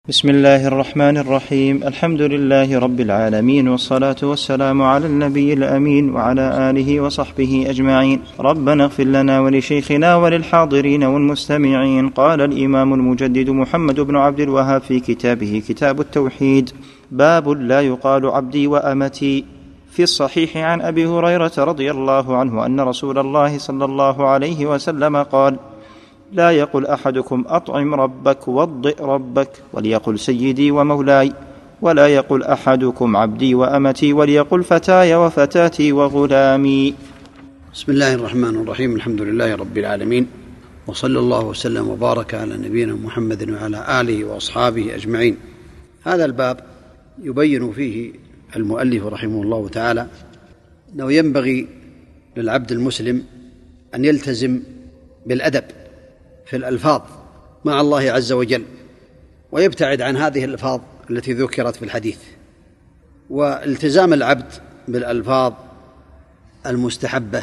بسم الله الرحمن الرحيم. الحمد لله رب العالمين، والصلاة والسلام على النبي الأمين وعلى آله وصحبه أجمعين. ربنا اغفر لنا ولشيخنا وللحاضرين والمستمعين. قال الإمام المجدد محمد بن عبد الوهاب في كتابه كتاب التوحيد: باب لا يقال عبدي وأمتي. في الصحيح عن أبي هريرة رضي الله عنه أن رسول الله صلى الله عليه وسلم قال: لا يقل أحدكم أطعم ربك وضئ ربك، وليقل سيدي ومولاي. ولا يقل أحدكم عبدي وأمتي، وليقل فتاي وفتاتي وغلامي. بسم الله الرحمن الرحيم. الحمد لله رب العالمين، وصلى الله وسلم وبارك على نبينا محمد وعلى آله وأصحابه أجمعين. هذا الباب يبين فيه المؤلف رحمه الله تعالى أنه ينبغي للعبد المسلم أن يلتزم بالأدب في الألفاظ مع الله عز وجل، ويبتعد عن هذه الألفاظ التي ذكرت في الحديث. والتزام العبد بالألفاظ المستحبة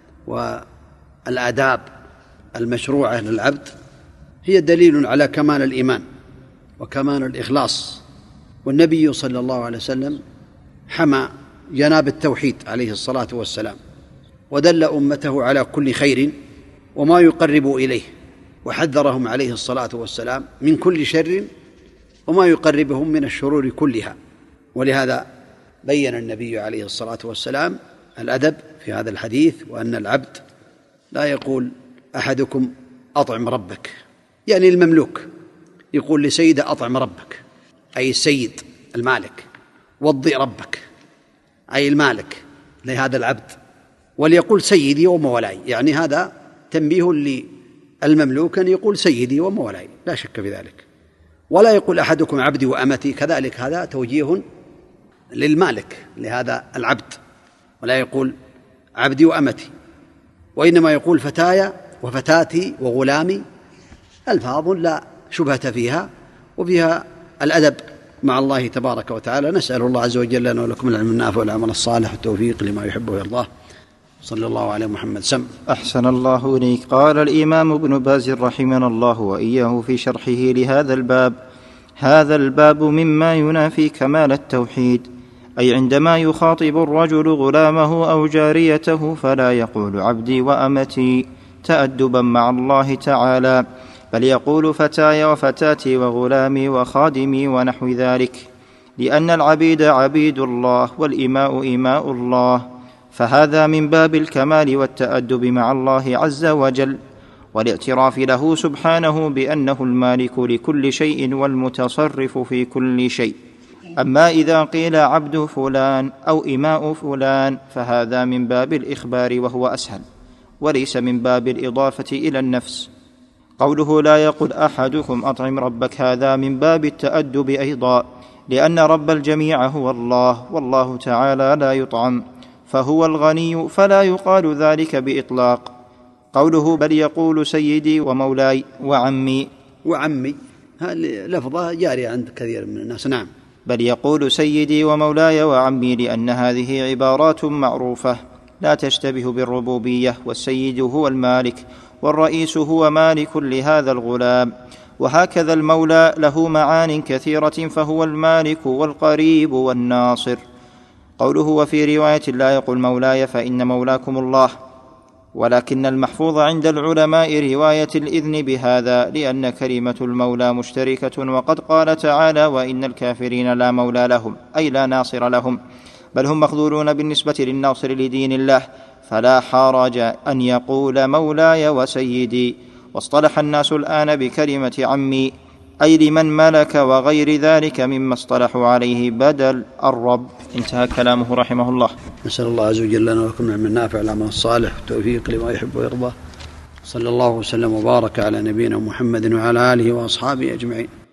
والآداب المشروعة للعبد هي دليل على كمال الإيمان وكمال الإخلاص. والنبي صلى الله عليه وسلم حمى جناب التوحيد عليه الصلاة والسلام، ودل أمته على كل خير وما يقرب إليه، وحذرهم عليه الصلاة والسلام من كل شر وما يقربهم من الشرور كلها. ولهذا بين النبي عليه الصلاة والسلام الأدب في هذا الحديث، وأن العبد لا يقول أحدكم أطعم ربك، يعني المملوك يقول لسيده أطعم ربك أي السيد المالك، وضئ ربك أي المالك لهذا العبد، وليقول سيدي ومولاي، يعني هذا تنبيه المملوك أن يقول سيدي ومولاي، لا شك في ذلك. ولا يقول أحدكم عبدي وأمتي، كذلك هذا توجيه للمالك لهذا العبد، ولا يقول عبدي وأمتي، وإنما يقول فتاي وفتاتي وغلامي، ألفاظ لا شبهة فيها، وفيها الأدب مع الله تبارك وتعالى. نسأل الله عز وجل لنا ولكم العلم النافع والعمل الصالح والتوفيق لما يحبه ويرضاه. صلى الله على محمد. سم. أحسن الله إليك. قال الإمام ابن باز رحمنا الله وإياه في شرحه لهذا الباب: هذا الباب مما ينافي كمال التوحيد، أي عندما يخاطب الرجل غلامه أو جاريته فلا يقول عبدي وأمتي تأدبا مع الله تعالى، بل يقول فتاي وفتاتي وغلامي وخادمي ونحو ذلك، لأن العبيد عبيد الله والإماء إماء الله، فهذا من باب الكمال والتأدب مع الله عز وجل، والاعتراف له سبحانه بأنه المالك لكل شيء والمتصرف في كل شيء. أما إذا قيل عبد فلان أو إماء فلان فهذا من باب الإخبار وهو أسهل، وليس من باب الإضافة إلى النفس. قوله لا يقل أحدكم أطعم ربك هذا من باب التأدب أيضا، لأن رب الجميع هو الله، والله تعالى لا يطعم، فهو الغني، فلا يقال ذلك بإطلاق. قوله بل يقول سيدي ومولاي وعمي هذه لفظة جارية عند كثير من الناس. نعم. بل يقول سيدي ومولاي وعمي، لأن هذه عبارات معروفة لا تشتبه بالربوبية، والسيد هو المالك، والرئيس هو مالك لهذا الغلام. وهكذا المولى له معان كثيرة، فهو المالك والقريب والناصر. قوله وفي رواية لا يقل مولاي فإن مولاكم الله، ولكن المحفوظ عند العلماء رواية الإذن بهذا، لأن كلمة المولى مشتركة، وقد قال تعالى وإن الكافرين لا مولى لهم، أي لا ناصر لهم، بل هم مخذولون بالنسبة للناصر لدين الله، فلا حرج أن يقول مولاي وسيدي. واصطلح الناس الآن بكلمة عمي، أي لمن ملك وغير ذلك مما اصطلحوا عليه بدل الرب. انتهى كلامه رحمه الله. نسأل الله عز وجل لنا ولكم العلم النافع والعمل الصالح والتوفيق لما يحب ويرضاه. صلى الله وسلم وبارك على نبينا محمد وعلى آله وأصحابه أجمعين.